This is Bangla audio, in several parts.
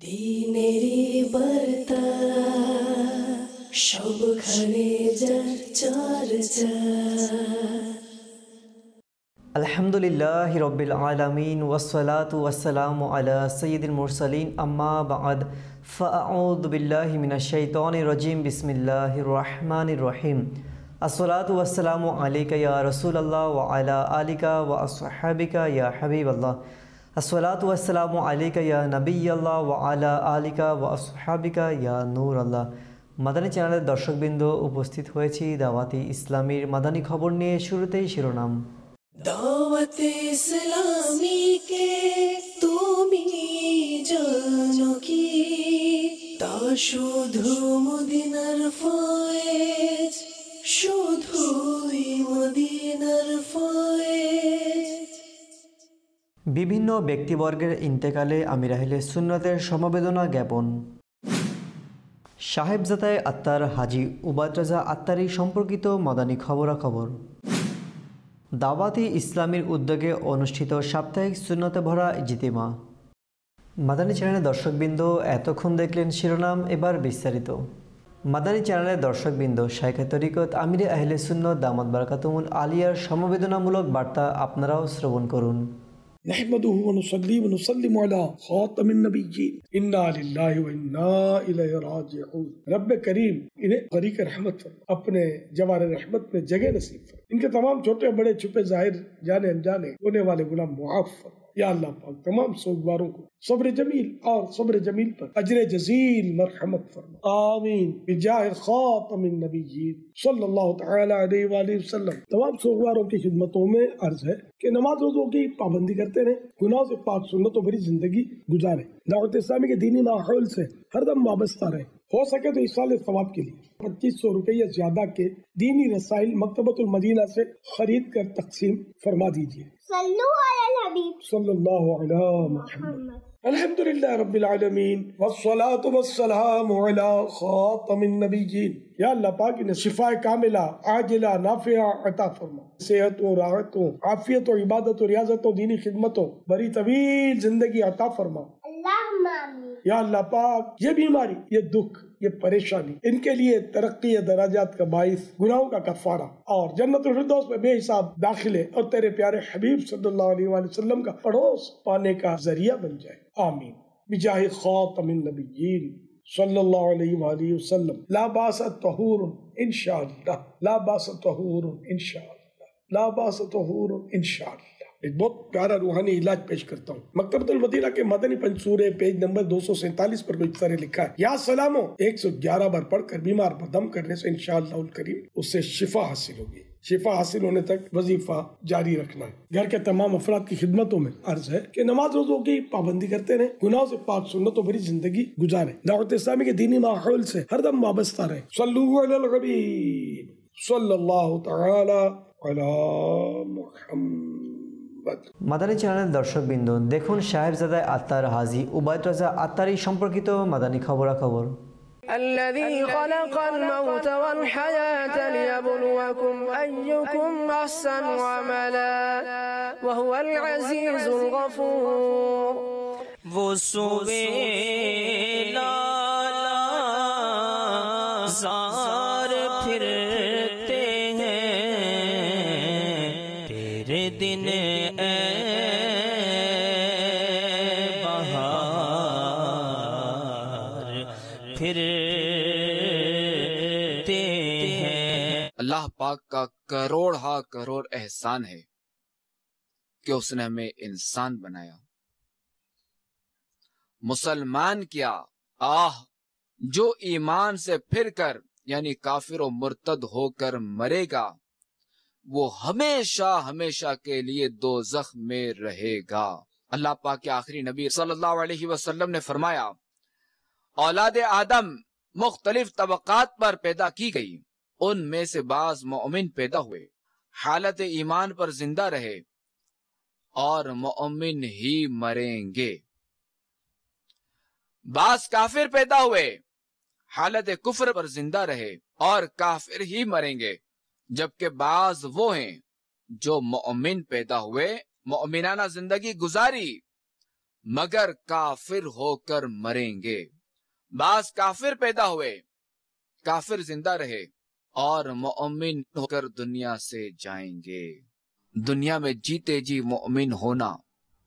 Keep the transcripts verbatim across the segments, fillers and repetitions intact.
দিনেরি বার্তা সবখানে যার চর্চা। আলহামদুলিল্লাহি রাব্বিল আলামিন ওয়াসসালাতু ওয়াসসালামু আলা সাইয়্যিদিল মুরসালিন আম্মা বা'দ ফাআউযু বিল্লাহি মিনাশ শাইতানির রাজিম বিসমিল্লাহির রহমানির রহিম। আসসালাতু ওয়াসসালামু আলাইকা ইয়া রাসূলুল্লাহ ওয়া আলা আলিকা ওয়া আসহাবিকা ইয়া হাবিবাল্লাহ। আসসালাতু ওয়াসসালামু আলাইকা ইয়া নবিয়াল্লাহ ওয়া আলা আলিকা ওয়া আসহাবিকা ইয়া নূরাল্লাহ। মাদানী চ্যানেলের দর্শকবৃন্দ, উপস্থিত হয়েছি দাওয়াতি ইসলামীর মাদানী খবর নিয়ে। শুরুতেই শিরোনাম। দাওয়াতে ইসলামী কে তুমি জানো কি? তা শুধু মদিনার ফয়েজ, শুধুই মদিনার ফয়েজ। বিভিন্ন ব্যক্তিবর্গের ইন্তেকালে আমির আহলে সুন্নতের সমবেদনা জ্ঞাপন। সাহেবজাদায় আত্মার হাজী উবাদ রাজা আত্মারি সম্পর্কিত মাদানী খবরাখবর। দাওয়াতি ইসলামীর উদ্যোগে অনুষ্ঠিত সাপ্তাহিক সুন্নতে ভরা ইজতিমা। মাদানী চ্যানেলের দর্শকবৃন্দ, এতক্ষণ দেখলেন শিরোনাম, এবার বিস্তারিত। মাদানী চ্যানেলের দর্শকবৃন্দ, শাইখে তরিকত আমিরে আহলে সুন্নত দামাত বারাকাতুহুল আলিয়ার সমবেদনামূলক বার্তা আপনারাও শ্রবণ করুন। نحمده ونصلي ونسلم على خاتم النبيين انا للہ و انا الیہ راجعون۔ رب کریم انہیں طریق رحمت فرما، اپنے جوار رحمت میں جگہ نصیب فرما، ان کے تمام چھوٹے بڑے چھپے ظاہر جانے انجانے ہونے والے گناہ معاف فرما۔ یا اللہ پاک تمام سوگواروں کو صبر جمیل اور صبر جمیل پر اجر جزیل مرحمت فرما، آمین بجاہ خاتم النبیین صلی اللہ تعالی علیہ وآلہ وسلم۔ تمام سوگواروں کی خدمتوں میں عرض ہے کہ نماز روزوں کی پابندی کرتے رہیں، گناہوں سے پاک سنتوں بھری زندگی گزاریں، دعوت اسلامی کے دینی ماحول سے ہر دم وابستہ رہیں، ہو سکے تو اس سال ثواب کے لیے پچیس سو روپیہ زیادہ کے دینی رسائل مکتبۃ المدینہ سے خرید کر تقسیم فرما دیجیے۔ صلو علی الحبیب صلی اللہ علیہ محمد۔ الحمدللہ رب العالمین والصلاة والسلام علی خاتم النبیین۔ یا اللہ پاک انہیں شفاء کاملہ عاجلہ نافعہ عطا فرما، صحتوں، راحتوں، عافیت و عبادت و ریاضت و دینی خدمتوں بڑی طویل زندگی عطا فرما۔ اللہم آمین۔ یا اللہ پاک یہ بیماری، یہ دکھ، یہ پریشانی، ان کے لیے ترقی درجات کا باعث، گناہوں کا کفارہ اور جنت الفردوس میں بے حساب داخلے اور تیرے پیارے حبیب صلی اللہ علیہ وآلہ وسلم کا پڑوس پانے کا ذریعہ بن جائے، آمین بجاہ خاتم النبیین صلی اللہ علیہ وآلہ وسلم۔ لا باس طہور انشاءاللہ، لا باس طہور انشاءاللہ، لا باس طہور انشاءاللہ۔ ایک بہت پیارا روحانی علاج پیش کرتا ہوں۔ مکتبۃ المدینہ کے مدنی پنصورے پیج نمبر دو سو سینتالیس پر کچھ سارے لکھا ہے، یا سلامو ایک سو گیارہ بار پڑھ کر بیمار پر دم کرنے سے انشاءاللہ الکریم اس سے شفا حاصل ہوگی۔ شفا حاصل ہونے تک وظیفہ جاری رکھنا ہے۔ گھر کے تمام افراد کی خدمتوں میں عرض ہے کہ نماز روزوں کی پابندی کرتے رہیں، گناہوں سے پاک سنتوں بھری زندگی گزاریں، دعوت اسلامی کے دینی ماحول سے ہر دم وابستہ رہیں۔ صلو علی الحبیب صلی اللہ تعالی علی محمد۔ মাদানী চ্যানেলের দর্শকবৃন্দ, দেখুন সাহেবজাদায় আত্মার হাজী উবাদ রাজা আত্মারি সম্পর্কিত মাদানী খবরাখবর। الذي خلق الموت والحياة ليبلوكم أيكم أحسن عملا وهو العزيز الغفور۔ وہ سویلا زار پھرتے ہیں تیرے دن اے بہار پھرتے ہیں۔ اللہ پاک کا کروڑ ہا کروڑ احسان ہے کہ اس نے ہمیں انسان بنایا، مسلمان کیا۔ آہ جو ایمان سے پھر کر یعنی کافر و مرتد ہو کر مرے گا وہ ہمیشہ ہمیشہ کے لیے دوزخ میں رہے گا۔ اللہ پاک کے آخری نبی صلی اللہ علیہ وسلم نے فرمایا، اولاد آدم مختلف طبقات پر پیدا کی گئی، ان میں سے بعض مومن پیدا ہوئے، حالت ایمان پر زندہ رہے اور مومن ہی مریں گے۔ بعض کافر پیدا ہوئے، حالت کفر پر زندہ رہے اور کافر ہی مریں گے، جبکہ بعض وہ ہیں جو مومن پیدا ہوئے، مومنانہ زندگی گزاری، मगर काफिर होकर मरेंगे। बास काफिर पैदा हुए, काफिर जिंदा रहे और मोमिन होकर दुनिया से जाएंगे। दुनिया में जीते जी मोमिन होना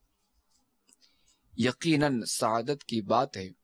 यकीनन सादत की बात है,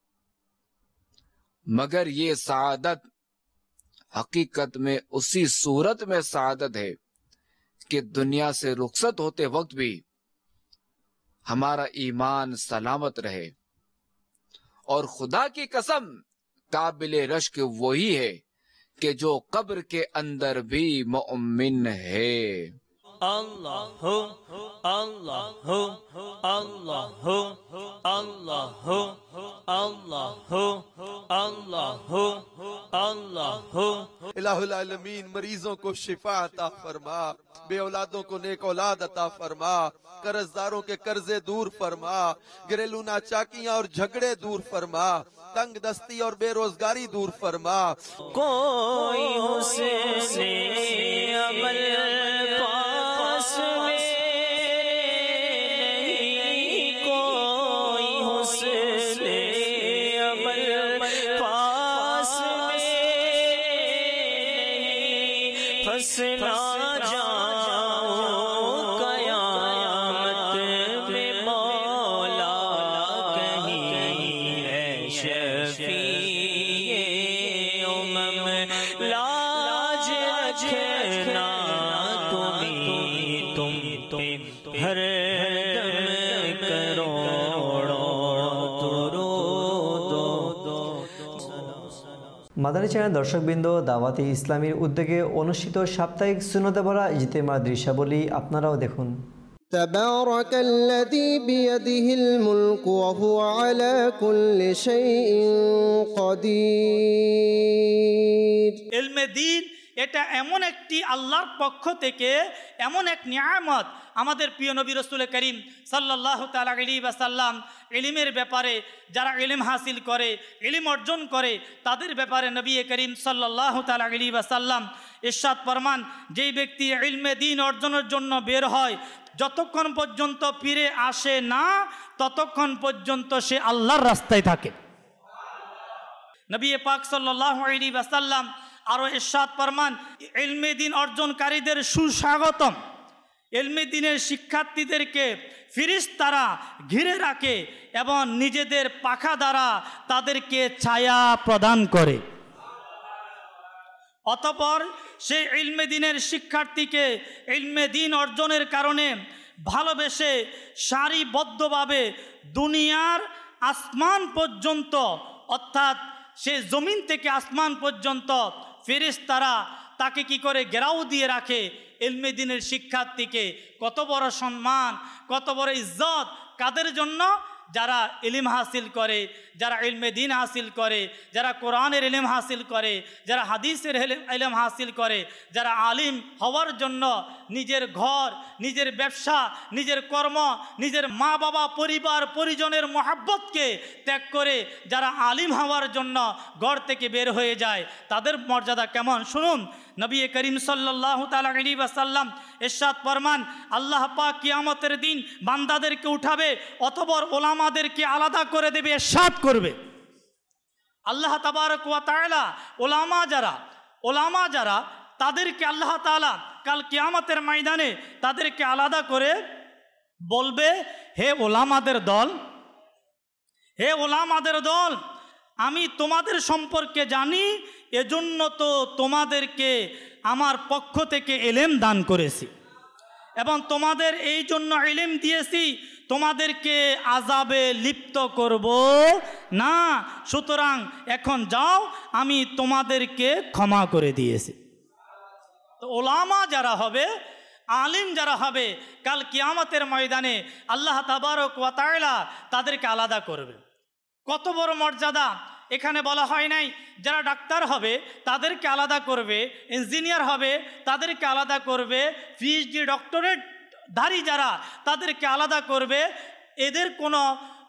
मगर ये सादत हकीकत में उसी सूरत में सादत है कि दुनिया से रुखसत होते वक्त भी हमारा ईमान सलामत रहे। और खुदा की कसम, काबिले रश्क वही है कि जो कब्र के अंदर भी मोमिन है। अल्लाह हो अल्लाह हो अल्लाह हो अल्लाह हो अल्लाह हो अल्लाह हो अल्लाह हो। इलाहुल आलमीन मरीजों को शिफा अता फरमा, बे औलादों को नेक औलाद अता फरमा, कर्जदारों के कर्जे दूर फरमा, घरेलू नाचाकियां और झगड़े दूर फरमा, तंग दस्ती और बेरोजगारी दूर फरमा। कोई हुस्न अमल पास में नहीं, कोई हुस्न अमल पास में नहीं, फंसना মাদানী চ্যানেল দর্শকবৃন্দ, দাওয়াতে ইসলামীর উদ্যোগে অনুষ্ঠিত সাপ্তাহিক সুন্নতে ভরা ইজতেমার দৃশ্যাবলী আপনারাও দেখুন। تبارك الذي بيده الملك وهو على كل شيء قدير। ইলমে দ্বীন এটা এমন একটি আল্লাহর পক্ষ থেকে এমন এক নিয়ামত, আমাদের প্রিয় নবী রাসূল করিম সাল্লাল্লাহু তাআলা আলাইহি ওয়াসাল্লাম ইলমের ব্যাপারে, যারা ইলম হাসিল করে, ইলম অর্জন করে, তাদের ব্যাপারে নবী করিম সাল্লাল্লাহু তাআলা আলাইহি ওয়াসাল্লাম ইরশাদ ফরমান, যেই ব্যক্তি ইলমে দ্বীন অর্জনের জন্য বের হয়, যতক্ষণ পর্যন্ত ফিরে আসে না ততক্ষণ পর্যন্ত সে আল্লাহর রাস্তায় থাকে। নবী পাক সাল্লাল্লাহু আলাইহি ওয়াসাল্লাম আরো ইরশাদ ফরমান, ইলমে দ্বীন অর্জনকারীদের সুস্বাগতম। ইলমে দ্বীনের শিক্ষার্থীদেরকে ফেরেশতারা ঘিরে রাখে এবং নিজেদের পাখা দ্বারা তাদেরকে ছায়া প্রদান করে। অতঃপর সেই ইলমে দ্বীনের শিক্ষার্থীকে ইলমে দ্বীন অর্জনের কারণে ভালোবেসে সারিবদ্ধভাবে দুনিয়ার আসমান পর্যন্ত, অর্থাৎ সে জমিন থেকে আসমান পর্যন্ত ফেরেশতারা তাকে কি করে ঘেরাও দিয়ে রাখে। ইলমে দ্বীনের শিক্ষার্থীকে কত বড় সম্মান, কত বড় ইজ্জত কাদের জন্য? যারা ইলম হাসিল করে, যারা ইলমে দ্বীন হাসিল করে, যারা কোরআনের ইলম হাসিল করে, যারা হাদিসের ইলম হাসিল করে, যারা আলিম হওয়ার জন্য নিজের ঘর, নিজের ব্যবসা, নিজের কর্ম, নিজের মা বাবা, পরিবার পরিজনের মহাব্বতকে ত্যাগ করে যারা আলিম হওয়ার জন্য ঘর থেকে বের হয়ে যায়, তাদের মর্যাদা কেমন শুনুন। নবী করিম সাল্লাল্লাহু তাআলা আলাইহি ওয়াসাল্লাম ইরশাদ ফরমান, আল্লাহ পাক কিয়ামতের দিন বান্দাদেরকে উঠাবে, অতঃপর ওলামাদেরকে আলাদা করে দেবে, ইরশাদ করবে আল্লাহ তাবারক ওয়া তাআলা, ওলামা যারা ওলামা যারা তাদেরকে আল্লাহ তাআলা কাল কিয়ামতের ময়দানে তাদেরকে আলাদা করে বলবে, হে ওলামাদের দল, হে ওলামাদের দল, আমি তোমাদের সম্পর্কে জানি, এজন্য তো তোমাদেরকে আমার পক্ষ থেকে ইলম দান করেছি এবং তোমাদের এই জন্য ইলম দিয়েছি, তোমাদেরকে আযাবে লিপ্ত করব না। সুতরাং এখন যাও, আমি তোমাদেরকে ক্ষমা করে দিয়েছি। তো ওলামা যারা হবে, আলিম যারা হবে, কাল কিয়ামতের ময়দানে আল্লাহ তাবারক ওয়া তাআলা তাদেরকে আলাদা করবে। কত বড় মর্যাদা! এখানে বলা হয় নাই যারা ডাক্তার হবে তাদেরকে আলাদা করবে, ইঞ্জিনিয়ার হবে তাদেরকে আলাদা করবে, পিএইচডি ডক্টরেট ধারী যারা তাদেরকে আলাদা করবে। এদের কোনো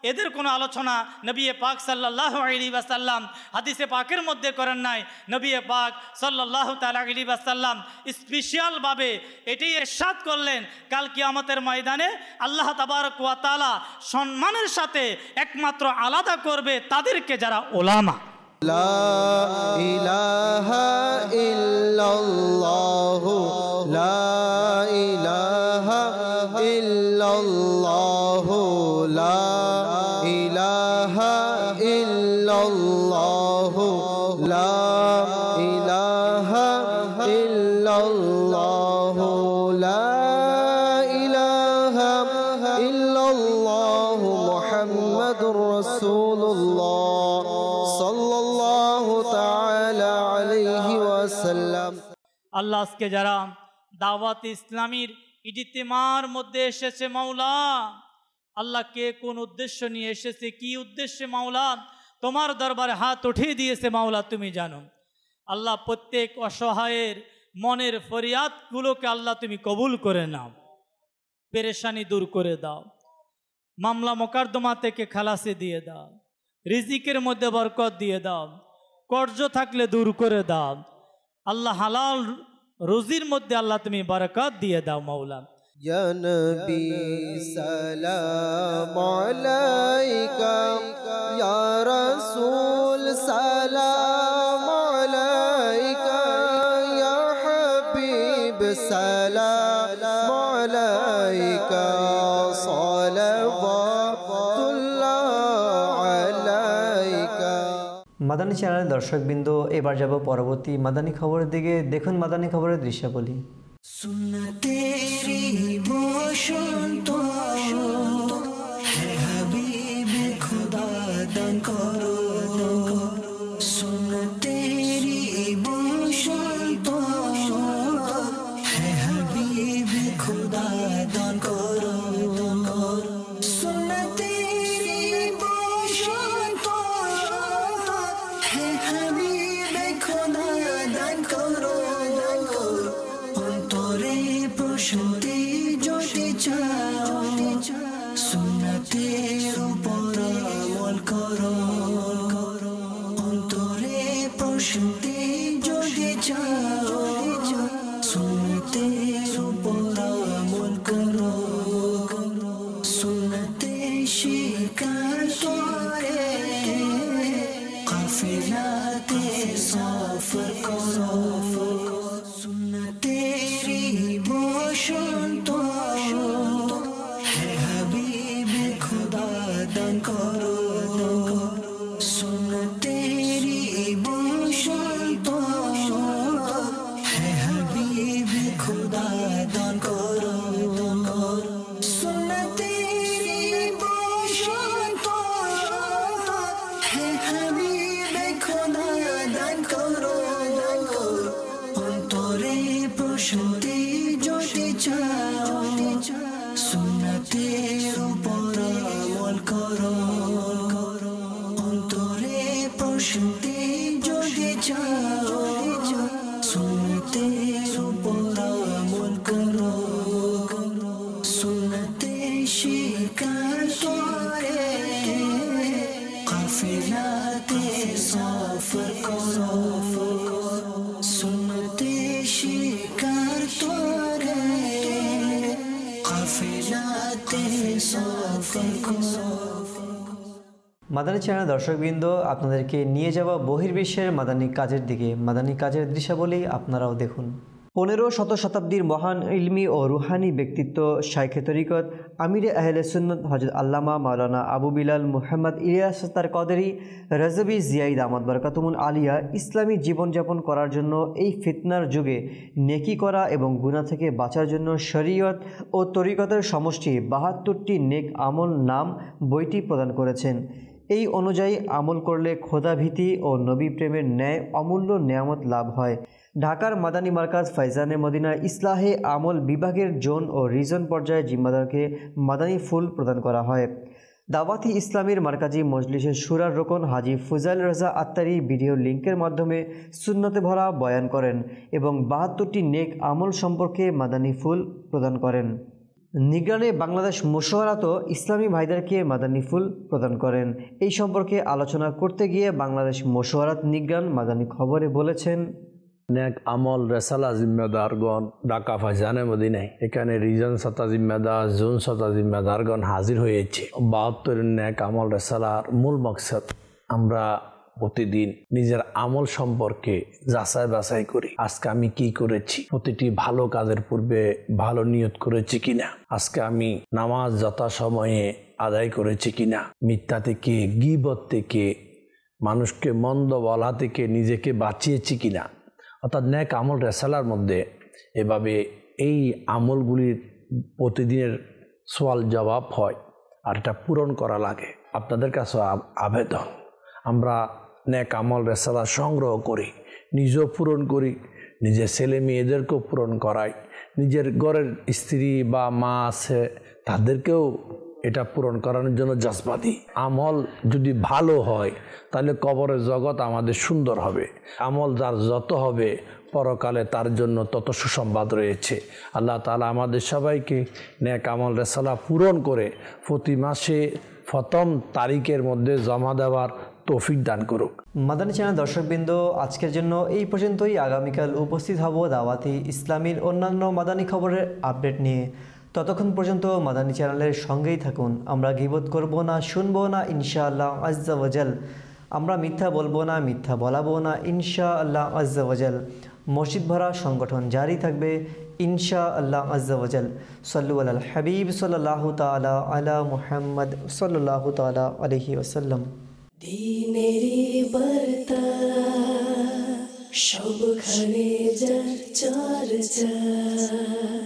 এদের কোনো আলোচনা নবী পাক সাল্লাল্লাহু আলাইহি ওয়াসাল্লাম হাদিসে পাকের মধ্যে করেন নাই। নবী পাক সাল্লাল্লাহু তাআলা আলাইহি ওয়াসাল্লাম স্পেশালভাবে এটাই ইরশাদ করলেন, কাল কিয়ামতের ময়দানে আল্লাহ তাবারক ওয়া তাআলা সম্মানের সাথে একমাত্র আলাদা করবে তাদেরকে যারা উলামা। লা ইলাহা ইল্লাল্লাহু লা ইলাহা ইল্লাল্লাহু লা ইলাহা ইল্লাল্লাহু লা ইলাহা ইল্লাল্লাহু লা ইলাহা ইল্লাল্লাহু মুহাম্মাদুর রাসূলুল্লাহ সাল্লাল্লাহু তাআলা আলাইহি ওয়াসাল্লাম। আল্লাহ আজকে যারা দাওয়াত ইসলামীর ইজতিমার মধ্যে এসেছে মাওলা, আল্লাহ কে কোন উদ্দেশ্য নিয়ে এসেছে, কি উদ্দেশ্যে মাওলা তোমার দরবারে হাত উঠিয়ে দিয়েছে মাওলা তুমি জানো। আল্লাহ প্রত্যেক অসহায়ের মনের ফরিয়াদগুলোকে আল্লাহ তুমি কবুল করে নাও, পেরেশানি দূর করে দাও, মামলা মোকদ্দমা থেকে খালাসি দিয়ে দাও, রিজিকের মধ্যে বরকত দিয়ে দাও, কর্জ থাকলে দূর করে দাও আল্লাহ, হালাল রুজির মধ্যে আল্লাহ তুমি বরকত দিয়ে দাও মাওলা। ইয়া নবী সালাম আলাইকা, ইয়া রাসূল সালাম আলাইকা, ইয়া হাবিব সালাম আলাইকা, সালাওয়াতুল্লাহ আলাইকা। মাদানী চ্যানেলের দর্শকবৃন্দ, এবার যাব পরবর্তী মাদানী খবরের দিকে। দেখুন মাদানী খবরের দৃশ্যাবলী। সুন্নতেরি বসন্ত হে হাবিব খোদা দান করো, সুন্নতেরি বসন্ত হে হাবিব খোদা দান করো, সুন্নতেরি বসন্ত হে হাবিব খোদা দান করো, অন্তরে প্রশান্তি যদি চাও সুন্নতের উপর আমল করো, অন্তরে প্রশান্তি যদি চাও সুন্নতের উপর আমল করো, সুন্নতে শিকার করে কাফিলাতে সফর করো, সুন্নতেরি বসন্ত হে হাবিব খোদা দান করো, সুন্নতেরি বসন্ত হে হাবিব খোদা দান করো, সুন্নতেরি বসন্ত হে হাবিব খোদা দান করো, অন্তরে প্রশান্তি যদি চাও সুন্নতের উপর আমল করো, অন্তরে প্রশান্তি যদি চাও সুন্নতের উপর আমল করো, সুন্নতে শিকার করে কাফিলাতে সফর করো, সুন্নতে শিকার করে কাফিলাতে সফর করো। মাদানী চ্যানেল দর্শকবৃন্দ, আপনাদেরকে নিয়ে যাওয়া বহির্বিশ্বের মাদানী কাজের দিকে। মাদানী কাজের দৃশ্যাবলী আপনারাও দেখুন। পনেরো শত শতাব্দীর মহান ইলমি ও রুহানি ব্যক্তিত্ব শাইখে তরিকত আমিরে আহলে সুন্নত হযরত আল্লামা মাওলানা আবু বিলাল মুহাম্মদ ইলিয়াস তার কদরি রাজবি জিয়াই দামাত বরকাতুমুল আলিয়া ইসলামী জীবনযাপন করার জন্য এই ফিতনার যুগে নেকি করা এবং গুনাহ থেকে বাঁচার জন্য শরীয়ত ও তরিকতের সমষ্টি বাহাত্তরটি নেক আমল নাম বইটি প্রদান করেছেন। এই অনুযায়ী আমল করলে খোদাভীতি ও নবী প্রেমের ন্যায় অমূল্য নেয়ামত লাভ হয়। ঢাকার মাদানী মার্কাজ ফাইজানে মদিনা ইসলাহে আমল বিভাগের জোন ও রিজন পর্যায়ে জিম্মাদারকে মাদানী ফুল প্রদান করা হয়। দাওয়াতি ইসলামীর মার্কাজি মজলিসের শুরার রোকন হাজি ফুজাইল রাজা আত্তারি ভিডিও লিঙ্কের মাধ্যমে সুন্নতে ভরা বয়ান করেন এবং বাহাত্তরটি নেক আমল সম্পর্কে মাদানী ফুল প্রদান করেন। নিগ্রানে বাংলাদেশ মশওয়ারাত ইসলামী ভাইদেরকে মাদানী ফুল প্রদান করেন। এই সম্পর্কে আলোচনা করতে গিয়ে বাংলাদেশ মশওয়ারাত নিগ্রান মাদানী খবরে বলেছেন, নেক আমল রেসালা জিম্মেদারগণ ঢাকা ফাইজানে মদিনায় এখানে রিজন সতা জিম্মেদার জোন সতা জিম্মেদারগণ হাজির হয়েছে। বাহাত্তর নেক আমল রেসালার মূল মকসদ আমরা প্রতিদিন নিজের আমল সম্পর্কে যাচাই বাছাই করি। আজকে আমি কি করেছি, প্রতিটি ভালো কাজের পূর্বে ভালো নিয়ত করেছি কিনা, আজকে আমি নামাজ যথাসময়ে আদায় করেছি কিনা, মিথ্যা থেকে গীবত থেকে মানুষকে মন্দ বলা থেকে নিজেকে বাঁচিয়েছি কিনা। অর্থাৎ নেক আমল রেসালার মধ্যে এভাবে এই আমলগুলির প্রতিদিনের সওয়াল জবাব হয় আর এটা পূরণ করা লাগে। আপনাদের কাছে আবেদন, আমরা নেক আমল রেসালা সংগ্রহ করি, নিজেও পূরণ করি, নিজের ছেলে মেয়েদেরকেও পূরণ করাই, নিজের ঘরের স্ত্রী বা মা আছে তাদেরকেও এটা পূরণ করানোর জন্য জজবাদি। আমল যদি ভালো হয় তাহলে কবরের জগৎ আমাদের সুন্দর হবে। আমল যার যত হবে পরকালে তার জন্য তত সুসংবাদ রয়েছে। আল্লাহ তাআলা আমাদের সবাইকে নেক আমল রেসালা পূরণ করে প্রতি মাসে প্রথম তারিখের মধ্যে জমা দেওয়ার তৌফিক দান করুক। মাদানী চ্যানেল দর্শকবৃন্দ, আজকের জন্য এই পর্যন্তই। আগামীকাল উপস্থিত হব দাওয়াতি ইসলামীর অন্যান্য মাদানী খবরের আপডেট নিয়ে। ততক্ষণ পর্যন্ত মাদানী চ্যানেলের সঙ্গেই থাকুন। আমরা গীবত করব না, শুনবো না ইনশাআল্লাহ আজ্জা ওয়াজাল। আমরা মিথ্যা বলবো না, মিথ্যা বলাবো না ইনশাআল্লাহ আজ্জা ওয়াজাল। মসজিদ ভরা সংগঠন জারি থাকবে ইনশাআল্লাহ আজ্জা ওয়াজাল। সাল্লু আলাল হাবিব সাল্লাল্লাহু তাআলা আলা মুহাম্মদ সাল্লাল্লাহু তাআলা আলাইহি ওয়াসাল্লাম। দিনেরি বার্তা সবখানে যার চর্চা।